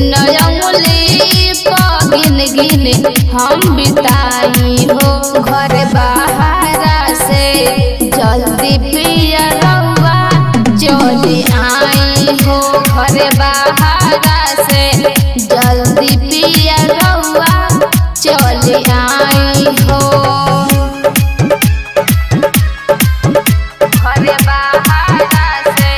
दिन अंगुली पर गिन गिन हम बिताई हो। घर बाहर से जल्दी पिया रउआ चली आई हो। घर बाहर से जल्दी पिया रउआ चली आई हो। घर बाहर से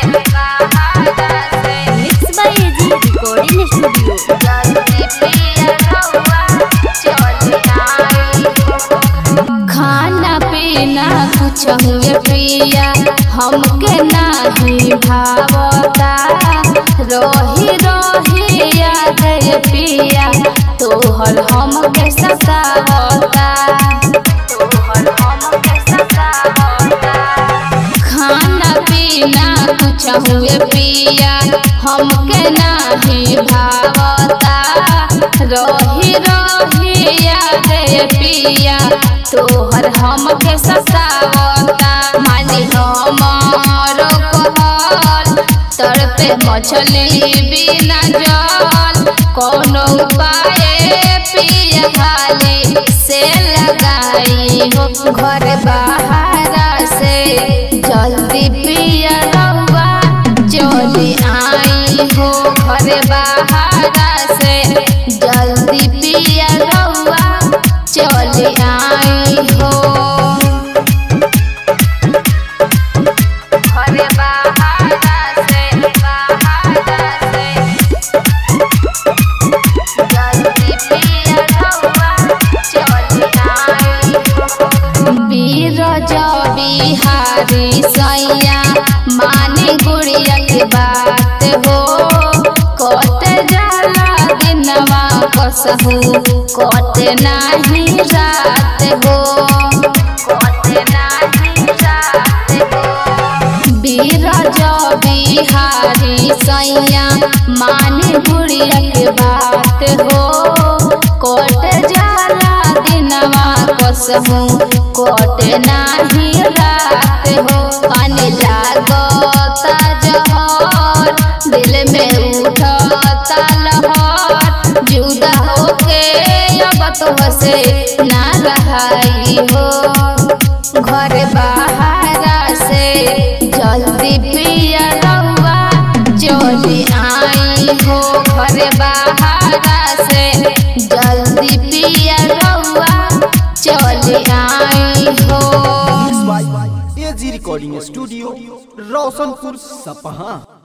mix by AG recording studio. जल्दी पिया रउआ चली आई हो। खाना पीना कुछ हुए पिया हमके नाही भावता। रोही रोही याद पिया तोहर हमके सतावता। तोहर हमके सतावता। खाना पीना कुछ हुए पिया हमके नाही भावता। रोही रोही याद पिया तोहर हमके सतावता। मानी हमारो कहल तड़पे मछली बिना जल। कोनो उपाय पिया खाली से लगाई हो। घर बाहर से जल्दी पिया रउआ चली आई हो। घर बाहर से जल्दी पिया रउआ चली आई हो। घर बाहर से जल्दी पिया रउआ चली आई हो। बीरज बिहारी सैया मानी गुड़िया के बात हो। कट जाला दिनवा कसहू कट नाही रात हो। कट नाही रात हो। बीरज बिहारी सैया मानी गुड़िया के बात हो। कट जाला दिनवा कसहू कट नाही रात हो। पानी लागता जहर दिल में उठता लहर। जुदा होके अब तो से ना रहाई हो। घर बाहर से जल्दी पिया रउआ चली आई हो। घर बाहर से जल्दी पिया रउआ चली आई हो। एजी रिकॉर्डिंग स्टूडियो रोशनपुर सपहा।